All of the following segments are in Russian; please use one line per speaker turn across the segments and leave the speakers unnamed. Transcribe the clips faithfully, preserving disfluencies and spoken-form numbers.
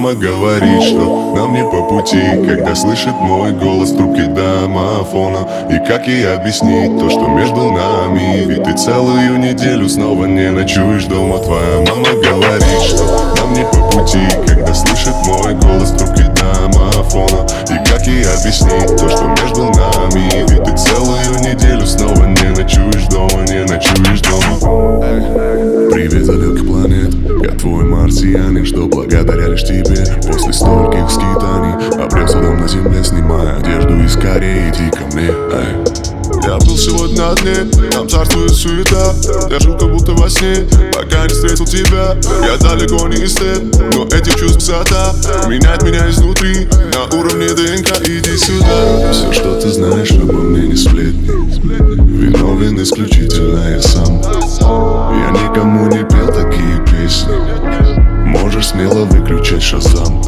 мама говорит, что нам не по пути, когда слышит мой голос в трубке домофона. И как ей объяснить то, что между нами? Ведь ты целую неделю снова не ночуешь дома. Твоя мама говорит, что нам не по пути, когда слышит мой голос в трубке домофона. И как ей объяснить то, что между нами? Ведь ты целую неделю снова не ночуешь дома, не ночуешь дома. Привет, далеких планет, я твой марсианин, что благодаря лишь тебе после стольких скитаний обрел судом на земле, снимая одежду и скорее иди ко мне. Эй. Я был сегодня на дне, там царствует суета. Я жил как будто во сне, пока не встретил тебя. Я далеко не эстет, но этих чувств высота меняет меня изнутри, на уровне ДНК, иди сюда. Все, что ты знаешь обо мне, не сплетни. Виновен исключительно я сам. Я никому не пел такие песни. Можешь смело выключать Шазам.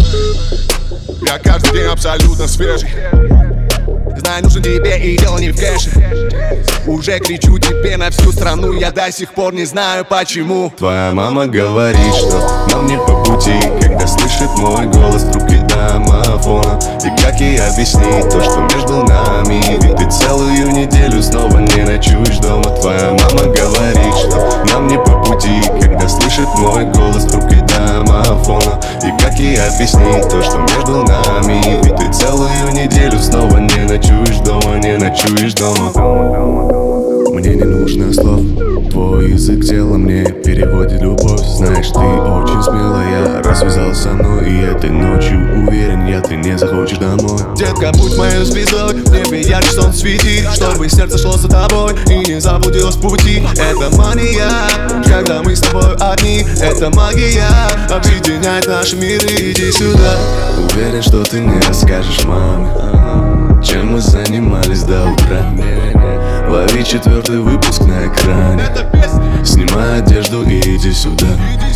Я каждый день абсолютно свежий. Знаю, нужен тебе и дело не в кэше. Уже кричу тебе на всю страну, я до сих пор не знаю почему.
Твоя мама говорит, что нам не по пути, когда слышит мой голос в трубке домофона. И как ей объяснить то, что между нами? Ведь ты целую неделю снова не ночуешь дома. Твоя мама говорит, что нам не по пути, когда слышит мой голос в трубке домофона. И как ей объяснить то, что между нами? Ведь ты целую неделю снова не ночуешь дома, не ночуешь дома. Мне не нужно слов, твой язык тела мне переводит любовь. Знаешь, ты очень смелая, раз связалась со мной. И этой ночью уверен я, ты не захочешь домой.
Детка, будь моей звездой, в небе ярче солнце светит, чтобы сердце шло за тобой и не заблудилось в пути. Это мания, когда мы с тобой одни. Это магия, объединяет наши миры, иди сюда.
Уверен, что ты не расскажешь маме, чем мы занимались до утра. Лови четвертый выпуск на экране, снимай одежду и иди сюда.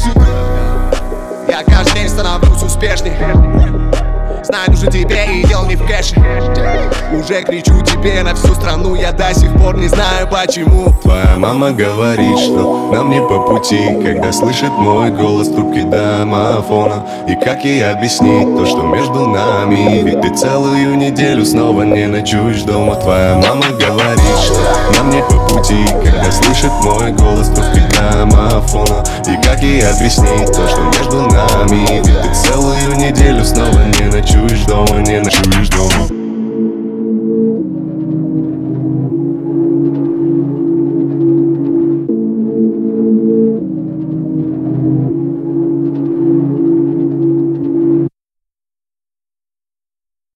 Я каждый день становлюсь успешней. Знаю, нужен тебе и дело не в кэше. Уже кричу тебе на всю страну, я до сих пор не знаю почему.
Твоя мама говорит, что нам не по пути, когда слышит мой голос в трубке домофона. И как ей объяснить то, что между нами? Ведь ты целую неделю снова не ночуешь дома. Твоя мама говорит, что нам не по пути, когда слышит мой голос в трубке домофона. И как ей объяснить то, что между нами? Ведь ты целую неделю снова не ночуешь дома, не ночуешь дома.